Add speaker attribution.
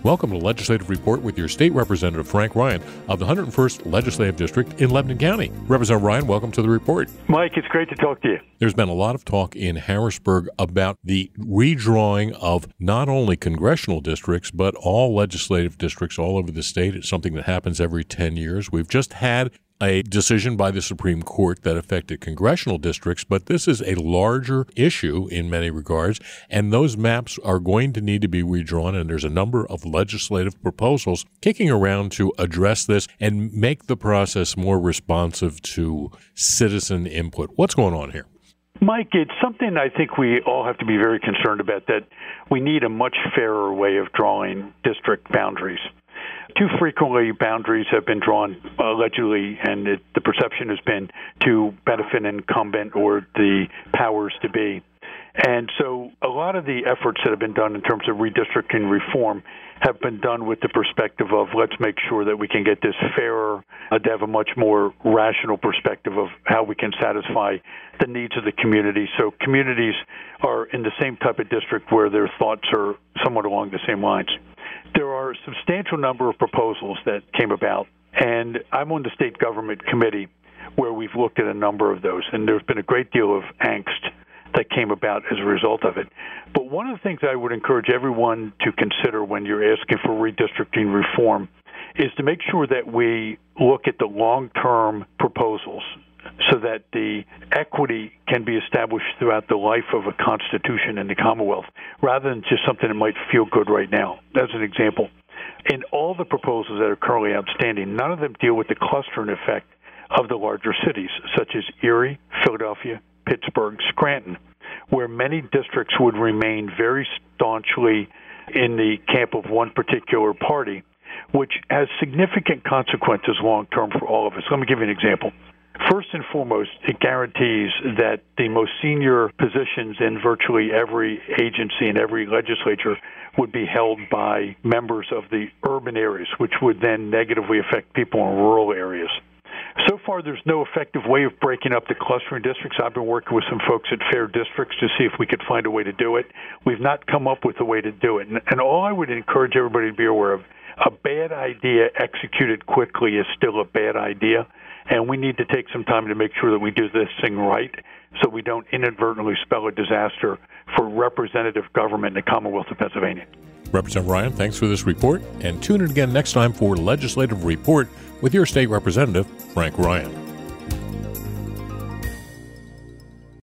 Speaker 1: Welcome to Legislative Report with your State Representative Frank Ryan of the 101st Legislative District in Lebanon County. Representative Ryan, welcome to the report.
Speaker 2: Mike, it's great to talk to you.
Speaker 1: There's been a lot of talk in Harrisburg about the redrawing of not only congressional districts, but all legislative districts all over the state. It's something that happens every 10 years. We've just had a decision by the Supreme Court that affected congressional districts, but this is a larger issue in many regards, and those maps are going to need to be redrawn, and there's a number of legislative proposals kicking around to address this and make the process more responsive to citizen input. What's going on here?
Speaker 2: Mike, it's something I think we all have to be very concerned about, that we need a much fairer way of drawing district boundaries. Too frequently, boundaries have been drawn allegedly, and the perception has been to benefit an incumbent or the powers to be. And so a lot of the efforts that have been done in terms of redistricting reform have been done with the perspective of let's make sure that we can get this fairer, to have a much more rational perspective of how we can satisfy the needs of the community. So communities are in the same type of district where their thoughts are somewhat along the same lines. There are a substantial number of proposals that came about, and I'm on the state government committee where we've looked at a number of those, and there's been a great deal of angst that came about as a result of it. But one of the things I would encourage everyone to consider when you're asking for redistricting reform is to make sure that we look at the long-term proposals so that the equity can be established throughout the life of a constitution in the Commonwealth, rather than just something that might feel good right now. As an example, in all the proposals that are currently outstanding, none of them deal with the clustering effect of the larger cities, such as Erie, Philadelphia, Pittsburgh, Scranton, where many districts would remain very staunchly in the camp of one particular party, which has significant consequences long-term for all of us. Let me give you an example. First and foremost, it guarantees that the most senior positions in virtually every agency and every legislature would be held by members of the urban areas, which would then negatively affect people in rural areas. So far, there's no effective way of breaking up the clustering districts. I've been working with some folks at Fair Districts to see if we could find a way to do it. We've not come up with a way to do it. And all I would encourage everybody to be aware of, a bad idea executed quickly is still a bad idea. And we need to take some time to make sure that we do this thing right so we don't inadvertently spell a disaster for representative government in the Commonwealth of Pennsylvania.
Speaker 1: Representative Ryan, thanks for this report, and tune in again next time for Legislative Report with your state representative, Frank Ryan.